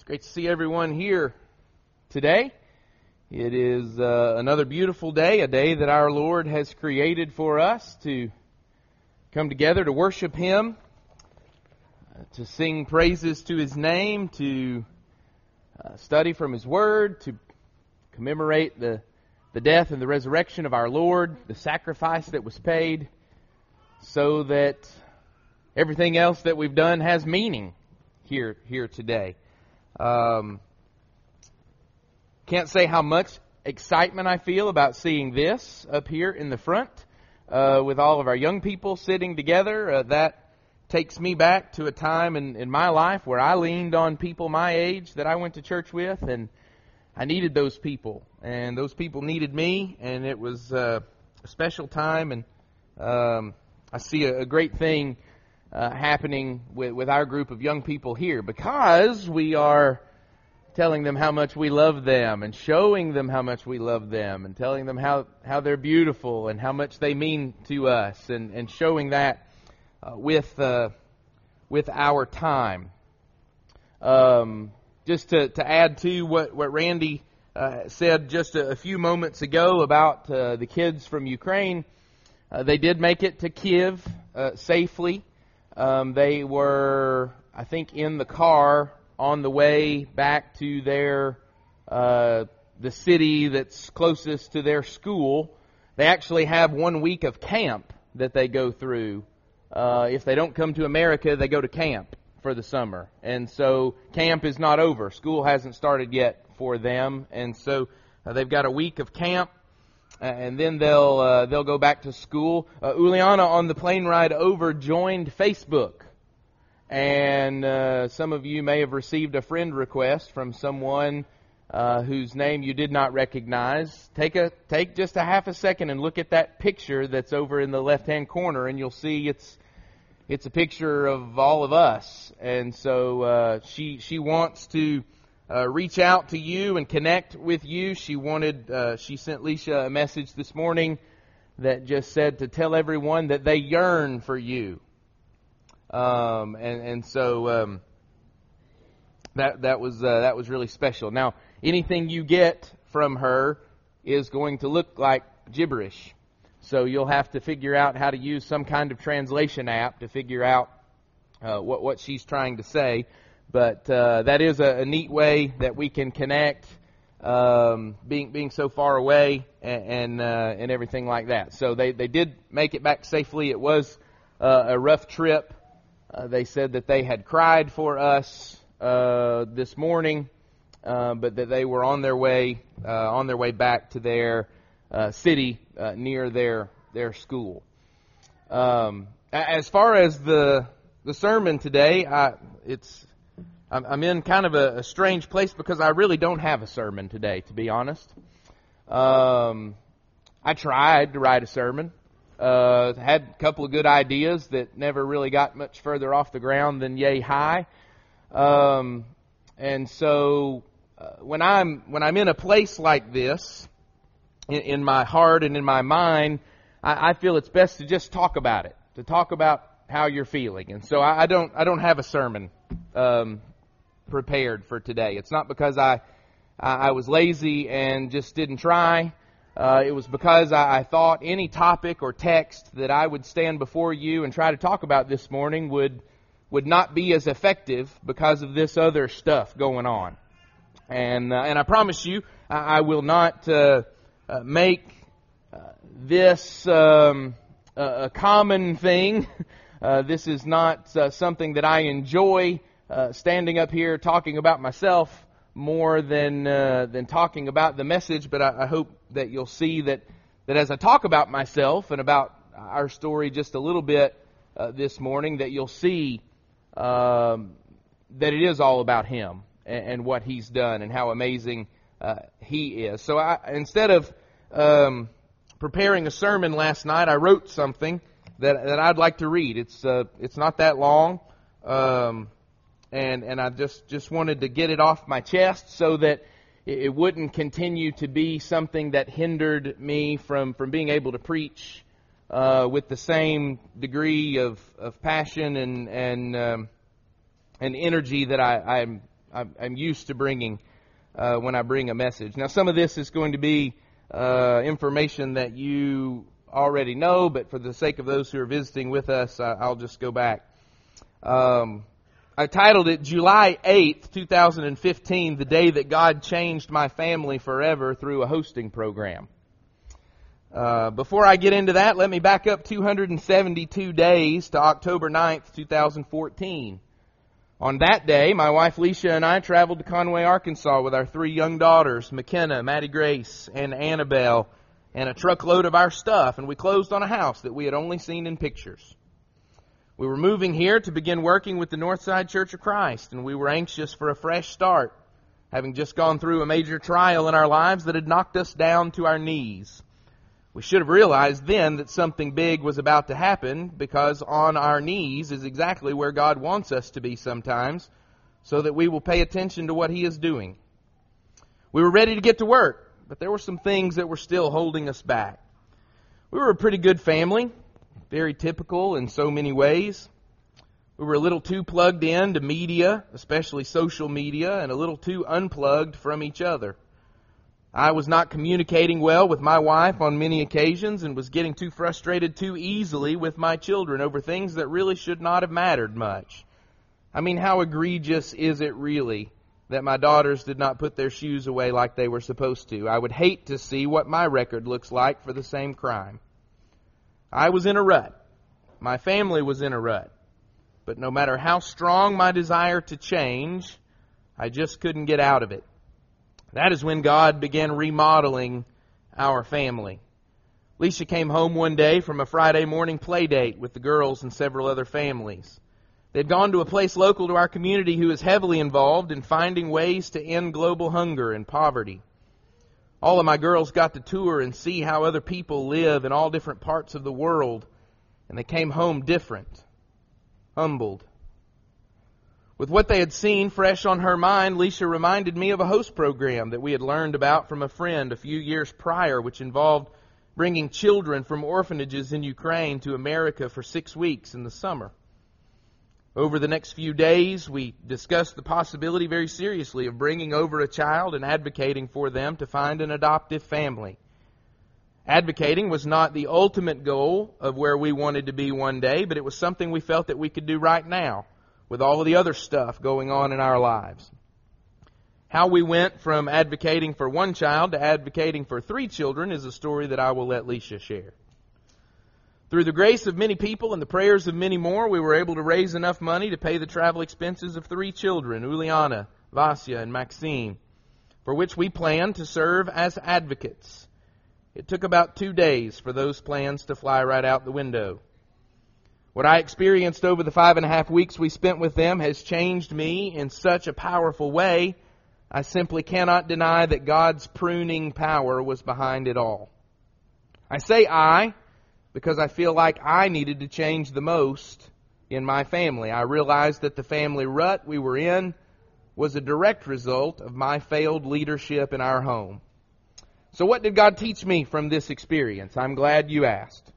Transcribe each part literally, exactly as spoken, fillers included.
Great to see everyone here today. It is uh, another beautiful day, a day that our Lord has created for us to come together to worship Him, uh, to sing praises to His name, to uh, study from His Word, to commemorate the, the death and the resurrection of our Lord, the sacrifice that was paid, so that everything else that we've done has meaning here here today. Um, can't say how much excitement I feel about seeing this up here in the front uh, with all of our young people sitting together. Uh, that takes me back to a time in, in my life where I leaned on people my age that I went to church with, and I needed those people, and those people needed me, and it was uh, a special time, and um, I see a, a great thing Uh, happening with, with our group of young people here, because we are telling them how much we love them and showing them how much we love them and telling them how, how they're beautiful and how much they mean to us, and, and showing that uh, with uh, with our time. Um, just to, to add to what, what Randy uh, said just a, a few moments ago about uh, the kids from Ukraine, uh, they did make it to Kyiv uh, safely. Um, they were, I think, in the car on the way back to their uh, the city that's closest to their school. They actually have one week of camp that they go through. Uh, if they don't come to America, they go to camp for the summer. And so camp is not over. School hasn't started yet for them. And so uh, they've got a week of camp. And then they'll uh, they'll go back to school. Uh, Uliana, on the plane ride over, joined Facebook, and uh, some of you may have received a friend request from someone uh, whose name you did not recognize. Take a take just a half a second and look at that picture that's over in the left-hand corner, and you'll see it's it's a picture of all of us. And so uh, she she wants to Uh, reach out to you and connect with you. She wanted, uh, she sent Leisha a message this morning that just said to tell everyone that they yearn for you. Um, and, and so um, that that was uh, that was really special. Now, anything you get from her is going to look like gibberish, so you'll have to figure out how to use some kind of translation app to figure out uh, what what she's trying to say. But uh, that is a, a neat way that we can connect, um, being being so far away and and, uh, and everything like that. So they, they did make it back safely. It was uh, a rough trip. Uh, they said that they had cried for us uh, this morning, uh, but that they were on their way uh, on their way back to their uh, city uh, near their their school. Um, as far as the the sermon today, I, it's. I'm in kind of a, a strange place because I really don't have a sermon today, to be honest. Um, I tried to write a sermon. Uh, had a couple of good ideas that never really got much further off the ground than yay high. Um, and so uh, when I'm when I'm in a place like this, in, in my heart and in my mind, I, I feel it's best to just talk about it, to talk about how you're feeling. And so I, I don't I don't have a sermon Um, prepared for today. It's not because I I was lazy and just didn't try. Uh, it was because I, I thought any topic or text that I would stand before you and try to talk about this morning would would not be as effective because of this other stuff going on. And uh, and I promise you, I, I will not uh, uh, make uh, this um, a, a common thing. Uh, this is not uh, something that I enjoy. Uh, standing up here talking about myself more than uh, than talking about the message, but I, I hope that you'll see that, that as I talk about myself and about our story just a little bit uh, this morning, that you'll see um, that it is all about Him and, and what He's done and how amazing uh, He is. So I, instead of um, preparing a sermon last night, I wrote something that that I'd like to read. It's uh, it's not that long. Um, And and I just, just wanted to get it off my chest so that it wouldn't continue to be something that hindered me from, from being able to preach uh, with the same degree of, of passion and and um, and energy that I, I'm I'm, I'm used to bringing uh, when I bring a message. Now, some of this is going to be uh, information that you already know, but for the sake of those who are visiting with us, I, I'll just go back. Um, I titled it July eighth, twenty fifteen, the day that God changed my family forever through a hosting program. Uh, before I get into that, let me back up two hundred seventy-two days to October ninth, twenty fourteen. On that day, my wife Leisha and I traveled to Conway, Arkansas with our three young daughters, McKenna, Maddie Grace, and Annabelle, and a truckload of our stuff, and we closed on a house that we had only seen in pictures. We were moving here to begin working with the Northside Church of Christ, and we were anxious for a fresh start, having just gone through a major trial in our lives that had knocked us down to our knees. We should have realized then that something big was about to happen, because on our knees is exactly where God wants us to be sometimes, so that we will pay attention to what He is doing. We were ready to get to work, but there were some things that were still holding us back. We were a pretty good family, very typical in so many ways. We were a little too plugged in to media, especially social media, and a little too unplugged from each other. I was not communicating well with my wife on many occasions and was getting too frustrated too easily with my children over things that really should not have mattered much. I mean, how egregious is it really that my daughters did not put their shoes away like they were supposed to? I would hate to see what my record looks like for the same crime. I was in a rut. My family was in a rut. But no matter how strong my desire to change, I just couldn't get out of it. That is when God began remodeling our family. Leisha came home one day from a Friday morning play date with the girls and several other families. They'd gone to a place local to our community who is heavily involved in finding ways to end global hunger and poverty. All of my girls got to tour and see how other people live in all different parts of the world, and they came home different, humbled. With what they had seen fresh on her mind, Leisha reminded me of a host program that we had learned about from a friend a few years prior, which involved bringing children from orphanages in Ukraine to America for six weeks in the summer. Over the next few days, we discussed the possibility very seriously of bringing over a child and advocating for them to find an adoptive family. Advocating was not the ultimate goal of where we wanted to be one day, but it was something we felt that we could do right now with all of the other stuff going on in our lives. How we went from advocating for one child to advocating for three children is a story that I will let Leisha share. Through the grace of many people and the prayers of many more, we were able to raise enough money to pay the travel expenses of three children, Uliana, Vasya, and Maxine, for which we planned to serve as advocates. It took about two days for those plans to fly right out the window. What I experienced over the five and a half weeks we spent with them has changed me in such a powerful way, I simply cannot deny that God's pruning power was behind it all. I say I, because I feel like I needed to change the most in my family. I realized that the family rut we were in was a direct result of my failed leadership in our home. So what did God teach me from this experience? I'm glad you asked.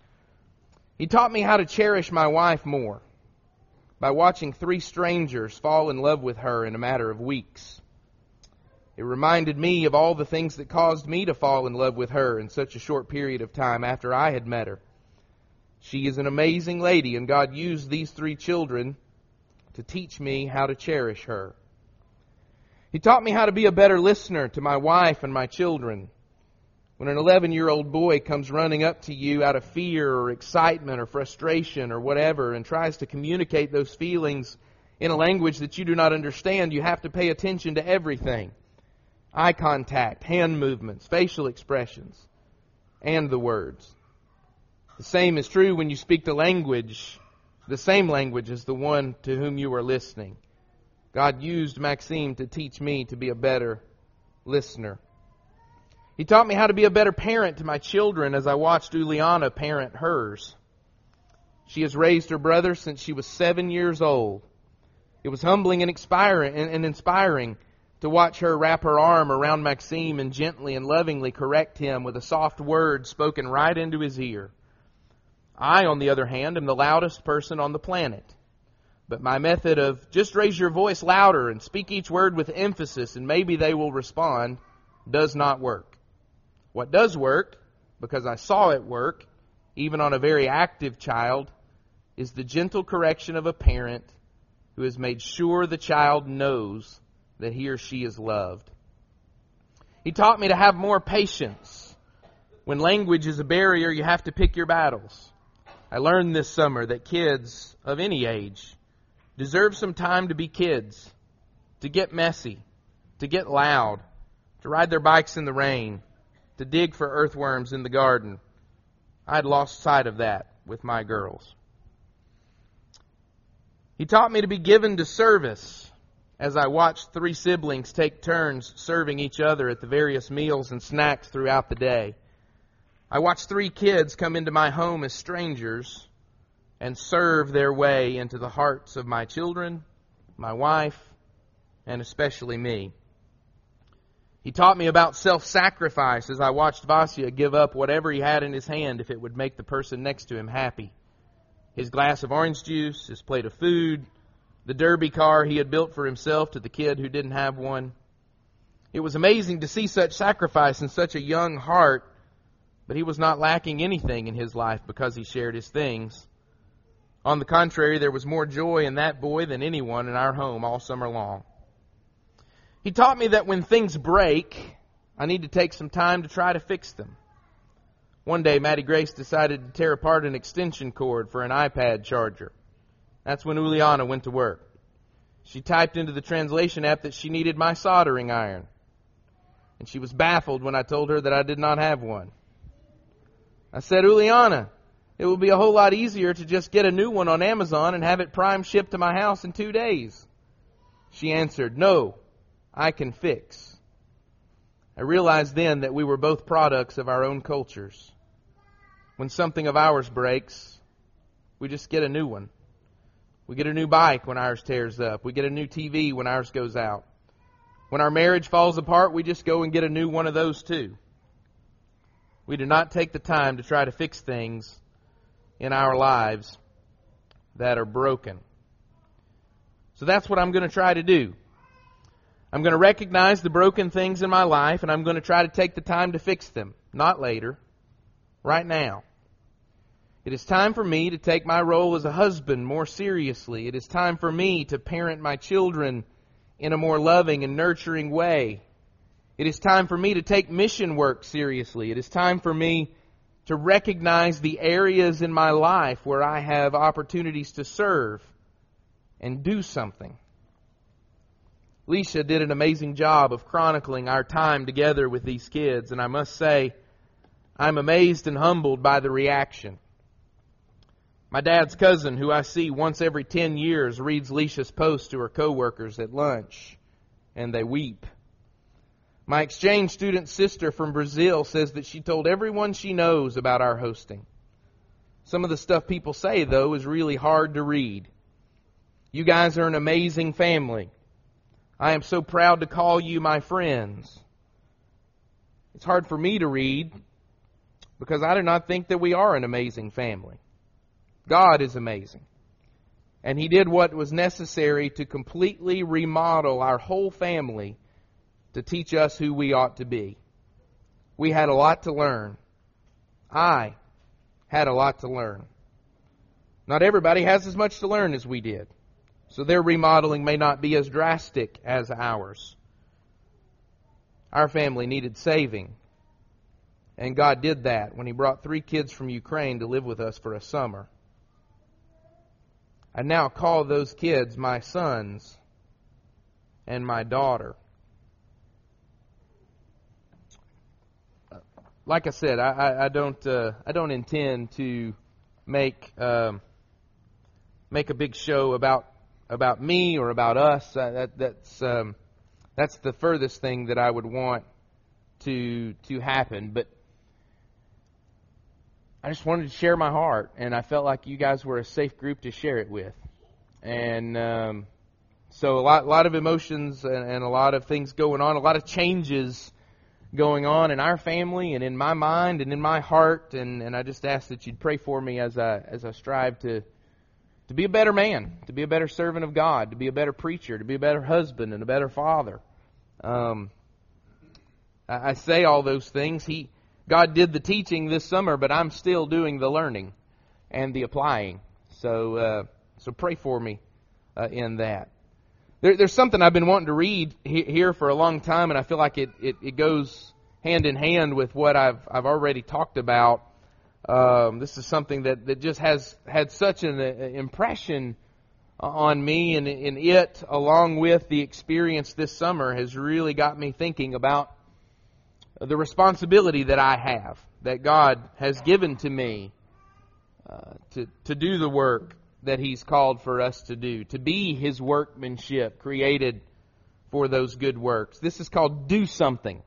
He taught me how to cherish my wife more by watching three strangers fall in love with her in a matter of weeks. It reminded me of all the things that caused me to fall in love with her in such a short period of time after I had met her. She is an amazing lady, and God used these three children to teach me how to cherish her. He taught me how to be a better listener to my wife and my children. When an eleven-year-old boy comes running up to you out of fear or excitement or frustration or whatever and tries to communicate those feelings in a language that you do not understand, you have to pay attention to everything. Eye contact, hand movements, facial expressions, and the words. The same is true when you speak the language, the same language as the one to whom you are listening. God used Maxime to teach me to be a better listener. He taught me how to be a better parent to my children as I watched Uliana parent hers. She has raised her brother since she was seven years old. It was humbling and inspiring, and inspiring to watch her wrap her arm around Maxime and gently and lovingly correct him with a soft word spoken right into his ear. I, on the other hand, am the loudest person on the planet. But my method of just raise your voice louder and speak each word with emphasis and maybe they will respond does not work. What does work, because I saw it work, even on a very active child, is the gentle correction of a parent who has made sure the child knows that he or she is loved. He taught me to have more patience. When language is a barrier, you have to pick your battles. I learned this summer that kids of any age deserve some time to be kids, to get messy, to get loud, to ride their bikes in the rain, to dig for earthworms in the garden. I'd lost sight of that with my girls. He taught me to be given to service as I watched three siblings take turns serving each other at the various meals and snacks throughout the day. I watched three kids come into my home as strangers and serve their way into the hearts of my children, my wife, and especially me. He taught me about self-sacrifice as I watched Vasya give up whatever he had in his hand if it would make the person next to him happy. His glass of orange juice, his plate of food, the derby car he had built for himself to the kid who didn't have one. It was amazing to see such sacrifice in such a young heart, but he was not lacking anything in his life because he shared his things. On the contrary, there was more joy in that boy than anyone in our home all summer long. He taught me that when things break, I need to take some time to try to fix them. One day, Maddie Grace decided to tear apart an extension cord for an iPad charger. That's when Uliana went to work. She typed into the translation app that she needed my soldering iron. And she was baffled when I told her that I did not have one. I said, Uliana, it will be a whole lot easier to just get a new one on Amazon and have it prime shipped to my house in two days. She answered, no, I can fix. I realized then that we were both products of our own cultures. When something of ours breaks, we just get a new one. We get a new bike when ours tears up. We get a new T V when ours goes out. When our marriage falls apart, we just go and get a new one of those too. We do not take the time to try to fix things in our lives that are broken. So that's what I'm going to try to do. I'm going to recognize the broken things in my life, and I'm going to try to take the time to fix them. Not later. Right now. It is time for me to take my role as a husband more seriously. It is time for me to parent my children in a more loving and nurturing way. It is time for me to take mission work seriously. It is time for me to recognize the areas in my life where I have opportunities to serve and do something. Leisha did an amazing job of chronicling our time together with these kids, and I must say, I'm amazed and humbled by the reaction. My dad's cousin, who I see once every ten years, reads Leisha's posts to her coworkers at lunch, and they weep. My exchange student sister from Brazil says that she told everyone she knows about our hosting. Some of the stuff people say, though, is really hard to read. You guys are an amazing family. I am so proud to call you my friends. It's hard for me to read because I do not think that we are an amazing family. God is amazing. And He did what was necessary to completely remodel our whole family to teach us who we ought to be. We had a lot to learn. I had a lot to learn. Not everybody has as much to learn as we did. So their remodeling may not be as drastic as ours. Our family needed saving. And God did that when He brought three kids from Ukraine to live with us for a summer. I now call those kids my sons and my daughter. Like I said, I, I, I don't uh, I don't intend to make um, make a big show about about me or about us. Uh, that, that's um, that's the furthest thing that I would want to to happen. But I just wanted to share my heart, and I felt like you guys were a safe group to share it with. And um, so a lot, lot of emotions and, and a lot of things going on, a lot of changes going on in our family and in my mind and in my heart. And, and I just ask that you'd pray for me as I as I strive to to be a better man, to be a better servant of God, to be a better preacher, to be a better husband and a better father. Um, I, I say all those things. He, God did the teaching this summer, but I'm still doing the learning and the applying. So, uh, so pray for me uh, in that. There, there's something I've been wanting to read he, here for a long time, and I feel like it, it, it goes hand in hand with what I've I've already talked about. Um, this is something that, that just has had such an uh, impression on me, and, and it, along with the experience this summer, has really got me thinking about the responsibility that I have, that God has given to me uh, to, to do the work that He's called for us to do, to be His workmanship, created for those good works. This is called do something.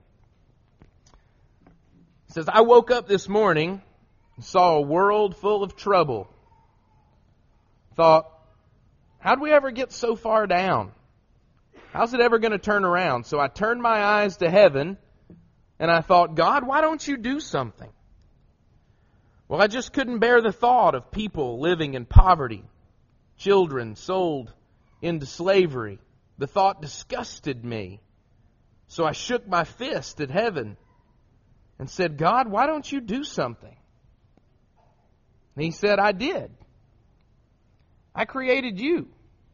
It says, I woke up this morning and saw a world full of trouble. Thought, how'd we ever get so far down? How's it ever going to turn around? So I turned my eyes to heaven and I thought, God, why don't you do something? Well, I just couldn't bear the thought of people living in poverty, children sold into slavery. The thought disgusted me. So I shook my fist at heaven and said, God, why don't you do something? And He said, I did. I created you.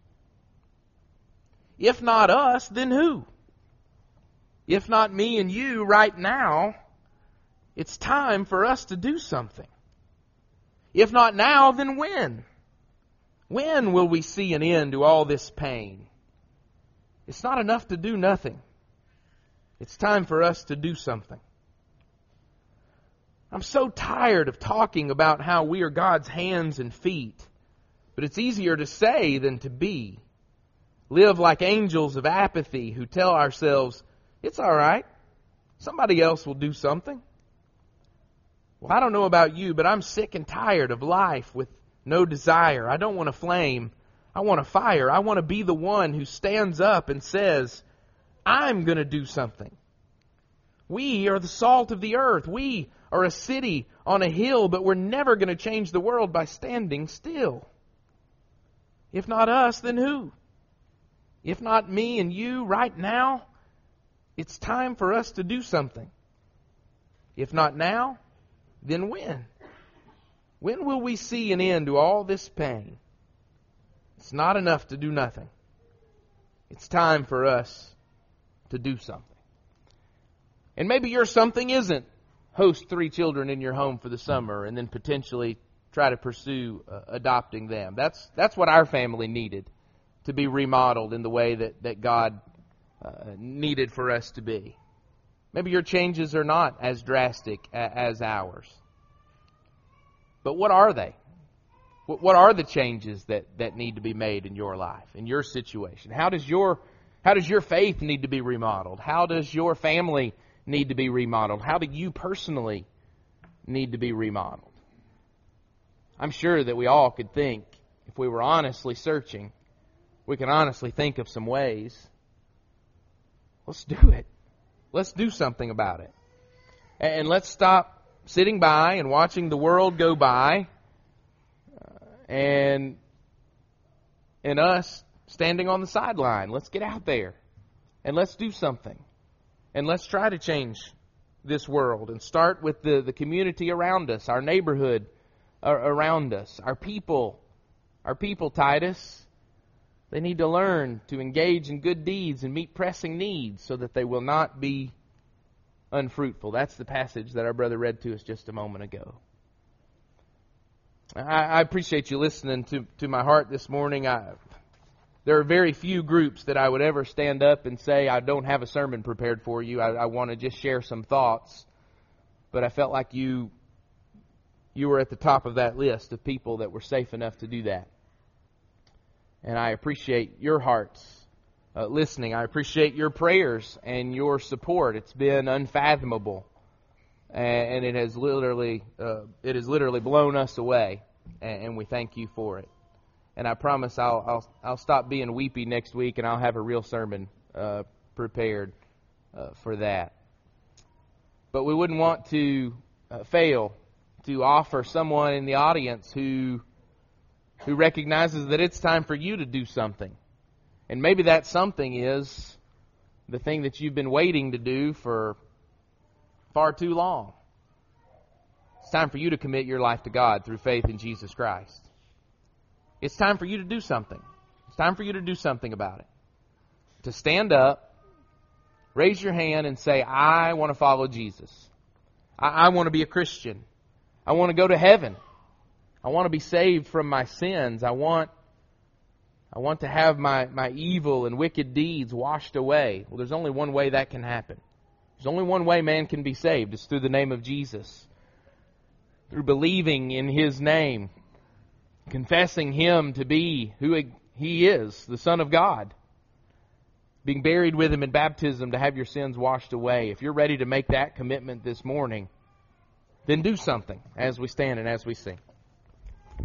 If not us, then who? If not me and you right now, it's time for us to do something. If not now, then when? When will we see an end to all this pain? It's not enough to do nothing. It's time for us to do something. I'm so tired of talking about how we are God's hands and feet, but it's easier to say than to be. Live like angels of apathy who tell ourselves, it's all right, somebody else will do something. Well, I don't know about you, but I'm sick and tired of life with no desire. I don't want a flame. I want a fire. I want to be the one who stands up and says, I'm going to do something. We are the salt of the earth. We are a city on a hill, but we're never going to change the world by standing still. If not us, then who? If not me and you right now, it's time for us to do something. If not now, then when? When will we see an end to all this pain? It's not enough to do nothing. It's time for us to do something. And maybe your something isn't host three children in your home for the summer and then potentially try to pursue uh, adopting them. That's that's what our family needed to be remodeled in the way that, that God uh, needed for us to be. Maybe your changes are not as drastic a, as ours. But what are they? What, what are the changes that, that need to be made in your life, in your situation? How does your how does your faith need to be remodeled? How does your family need to be remodeled? How do you personally need to be remodeled? I'm sure that we all could think, if we were honestly searching, we can honestly think of some ways. Let's do it. Let's do something about it. And let's stop sitting by and watching the world go by and and us standing on the sideline. Let's get out there and let's do something. And let's try to change this world and start with the, the community around us, our neighborhood around us, our people. Our people, Titus, they need to learn to engage in good deeds and meet pressing needs so that they will not be unfruitful. That's the passage that our brother read to us just a moment ago. I, I appreciate you listening to, to my heart this morning. I, there are very few groups that I would ever stand up and say, I don't have a sermon prepared for you. I, I want to just share some thoughts. But I felt like you, you were at the top of that list of people that were safe enough to do that. And I appreciate your hearts uh, listening. I appreciate your prayers and your support. It's been unfathomable, and it has literally uh, it has literally blown us away. And we thank you for it. And I promise I'll I'll I'll stop being weepy next week, and I'll have a real sermon uh, prepared uh, for that. But we wouldn't want to uh, fail to offer someone in the audience who who recognizes that it's time for you to do something. And maybe that something is the thing that you've been waiting to do for far too long. It's time for you to commit your life to God through faith in Jesus Christ. It's time for you to do something. It's time for you to do something about it. To stand up, raise your hand and say, I want to follow Jesus. I, I want to be a Christian. I want to go to heaven. I want to be saved from my sins. I want I want to have my, my evil and wicked deeds washed away. Well, there's only one way that can happen. There's only one way man can be saved. It's through the name of Jesus. Through believing in His name. Confessing Him to be who He is, the Son of God. Being buried with Him in baptism to have your sins washed away. If you're ready to make that commitment this morning, then do something as we stand and as we sing.